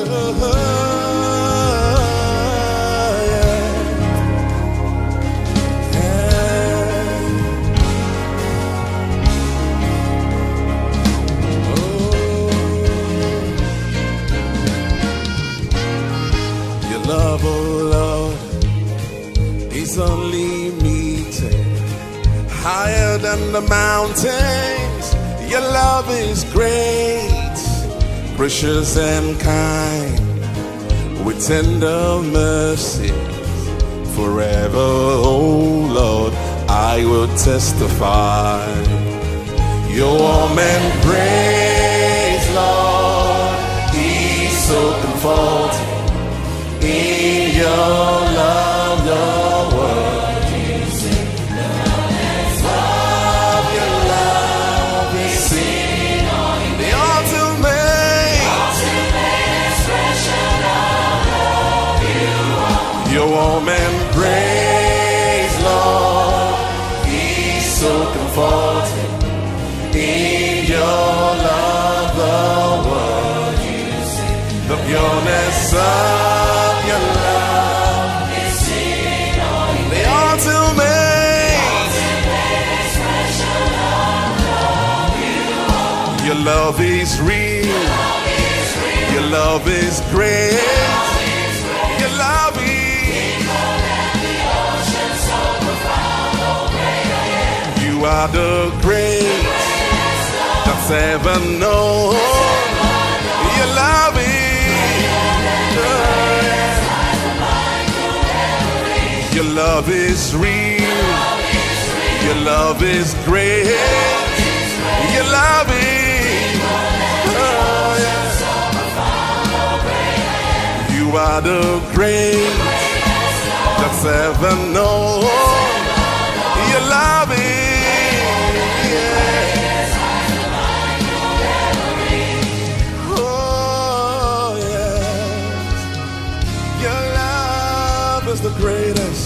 Love, oh Lord, is unlimited, higher than the mountains. Your love is great, precious and kind, with tender mercy forever. Oh Lord, I will testify your warm embrace, Lord, is so comforting. In your love, your word is in love, your love is seen on the ultimate expression of love you are. Your warm embrace, Lord, is so comforting. In your love, the word you sing, the pureness of your love is seen on the ultimate expression of love you are. Your love is real. Your love is great. Your love is deeper than the ocean, so profound, oh great I am. You are the great that's ever known. Your love is your love is real. Your love is great. Your love is you are the great that's ever known. Your love is oh yes. Your love is the greatest.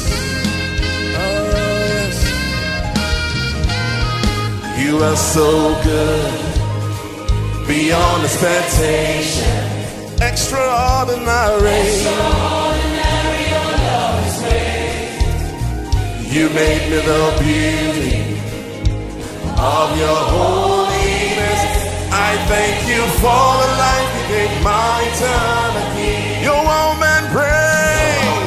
You are so good, beyond expectation, extraordinary. Extraordinary, your love is great. You made me the beauty of your holiness. I thank you for the life you gave my eternity. Your warm embrace,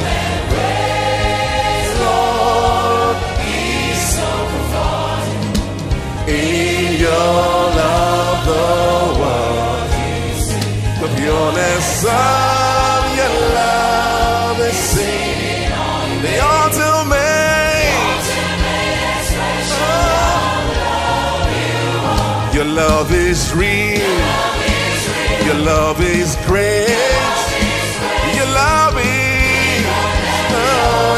Lord, is so comforting. In your love, the world is seen. The pureness of your love is seen on the ultimate expression of love you are. Your love is real. Your love is great. Your love is oh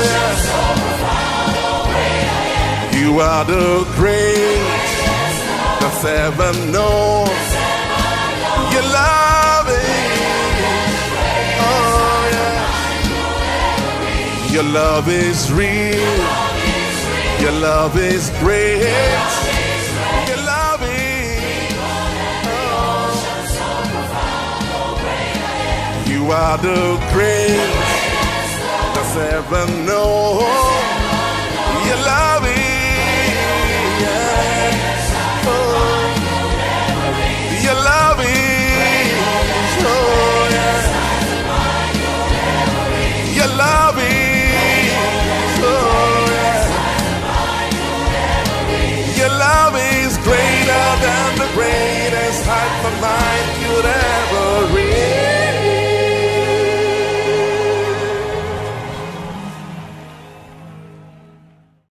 yeah. You are the great that's ever known. Your love is oh yeah. Your love is real. Your love is great. Your love is oh. You are the great that's ever known. Your love is your love is, oh yeah. Your love is, oh yeah. Your love is.